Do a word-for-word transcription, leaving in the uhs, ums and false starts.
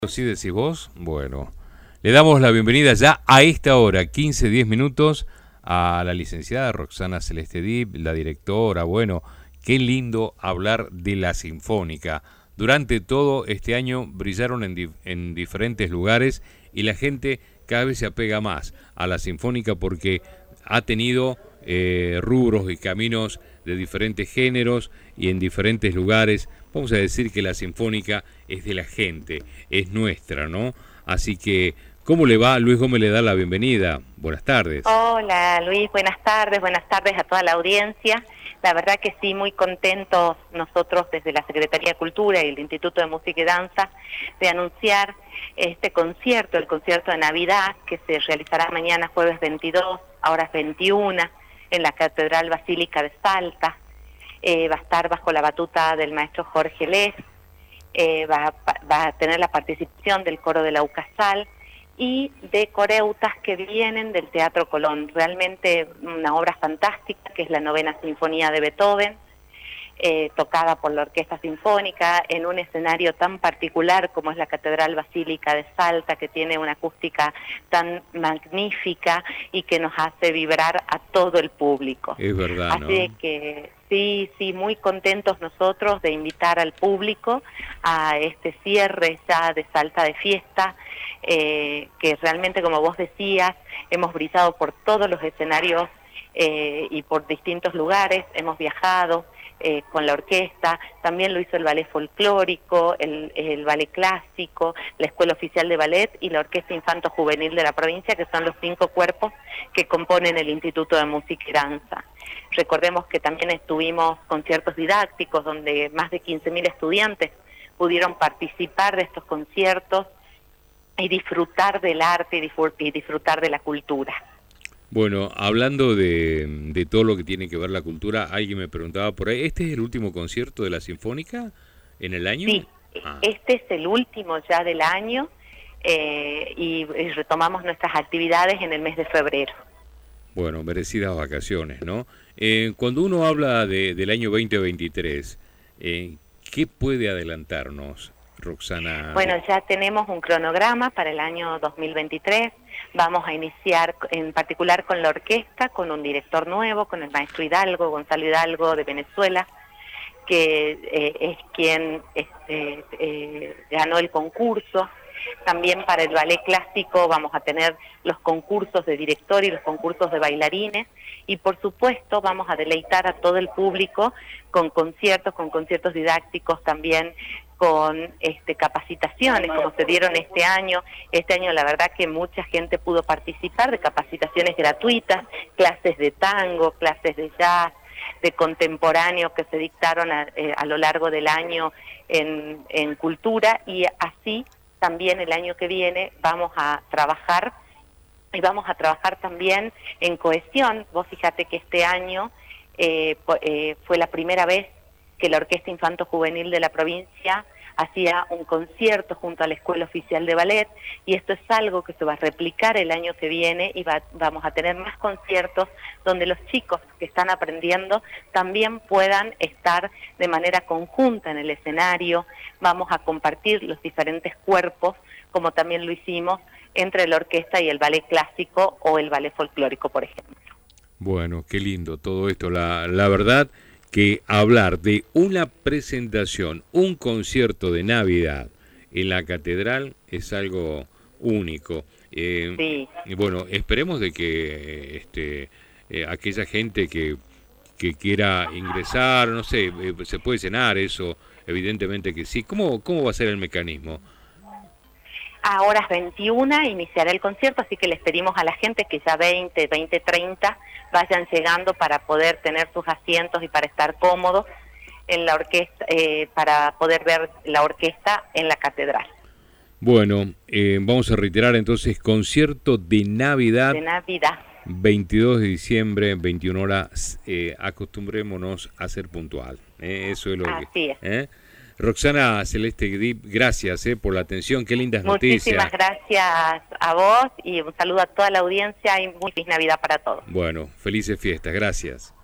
¿Sí decís vos? Bueno, le damos la bienvenida ya a esta hora, quince, diez minutos, a la licenciada Roxana Celeste Dip, la directora. Bueno, qué lindo hablar de la Sinfónica. Durante todo este año brillaron en, di en diferentes lugares y la gente cada vez se apega más a la Sinfónica porque ha tenido eh, rubros y caminos de diferentes géneros y en diferentes lugares. Vamos a decir que la Sinfónica es de la gente, es nuestra, ¿no? Así que, ¿cómo le va? Luis Gómez le da la bienvenida. Buenas tardes. Hola Luis, buenas tardes, buenas tardes a toda la audiencia. La verdad que sí, muy contentos nosotros desde la Secretaría de Cultura y el Instituto de Música y Danza de anunciar este concierto, el concierto de Navidad, que se realizará mañana jueves veintidós, a horas veintiuna, en la Catedral Basílica de Salta. Eh, va a estar bajo la batuta del maestro Jorge Les, eh, va, va a tener la participación del coro de la UCASAL y de coreutas que vienen del Teatro Colón. Realmente una obra fantástica, que es la novena sinfonía de Beethoven, eh, tocada por la Orquesta Sinfónica en un escenario tan particular como es la Catedral Basílica de Salta, que tiene una acústica tan magnífica y que nos hace vibrar a todo el público. Es verdad, ¿no? Así que sí, sí, muy contentos nosotros de invitar al público a este cierre ya de Salta de Fiesta, eh, que realmente, como vos decías, hemos brillado por todos los escenarios eh, y por distintos lugares, hemos viajado eh, con la orquesta, también lo hizo el ballet folclórico, el, el ballet clásico, la Escuela Oficial de Ballet y la Orquesta Infanto Juvenil de la provincia, que son los cinco cuerpos que componen el Instituto de Música y Danza. Recordemos que también estuvimos conciertos didácticos donde más de quince mil estudiantes pudieron participar de estos conciertos y disfrutar del arte y disfrutar de la cultura. Bueno, hablando de, de todo lo que tiene que ver la cultura, alguien me preguntaba por ahí, ¿este es el último concierto de la Sinfónica en el año? Sí, ah. este es el último ya del año eh, y, y retomamos nuestras actividades en el mes de febrero. Bueno, merecidas vacaciones, ¿no? Eh, cuando uno habla de, del año veinte veintitrés, eh, ¿qué puede adelantarnos, Roxana? Bueno, ya tenemos un cronograma para el año dos mil veintitrés. Vamos a iniciar en particular con la orquesta, con un director nuevo, con el maestro Hidalgo, Gonzalo Hidalgo de Venezuela, que eh, es quien este, eh, ganó el concurso. También para el ballet clásico vamos a tener los concursos de director y los concursos de bailarines y por supuesto vamos a deleitar a todo el público con conciertos, con conciertos didácticos también, con este, capacitaciones como se dieron este año. Este año la verdad que mucha gente pudo participar de capacitaciones gratuitas, clases de tango, clases de jazz, de contemporáneo que se dictaron a, eh, a lo largo del año en, en cultura y así también el año que viene vamos a trabajar y vamos a trabajar también en cohesión. Vos fíjate que este año eh, eh, fue la primera vez que la Orquesta Infanto Juvenil de la provincia hacía un concierto junto a la Escuela Oficial de Ballet y esto es algo que se va a replicar el año que viene y va, vamos a tener más conciertos donde los chicos que están aprendiendo también puedan estar de manera conjunta en el escenario. Vamos a compartir los diferentes cuerpos, como también lo hicimos entre la orquesta y el ballet clásico o el ballet folclórico, por ejemplo. Bueno, qué lindo todo esto, la, la verdad que hablar de una presentación, un concierto de Navidad en la catedral es algo único. Eh, sí. Y bueno, esperemos de que este, eh, aquella gente que, que quiera ingresar, no sé, eh, se puede cenar eso, evidentemente que sí. ¿Cómo, cómo va a ser el mecanismo? A horas veintiuna iniciará el concierto, así que les pedimos a la gente que ya veinte, veinte, treinta vayan llegando para poder tener sus asientos y para estar cómodos en la orquesta, eh, para poder ver la orquesta en la catedral. Bueno, eh, vamos a reiterar entonces concierto de Navidad. De Navidad. veintidós de diciembre, veintiuna horas, eh, acostumbrémonos a ser puntual. Eh, eso es lo Así que... es. ¿eh? Roxana Celeste Dip, gracias eh, por la atención, qué lindas Muchísimas noticias. Muchísimas gracias a vos y un saludo a toda la audiencia y muy feliz Navidad para todos. Bueno, felices fiestas, gracias.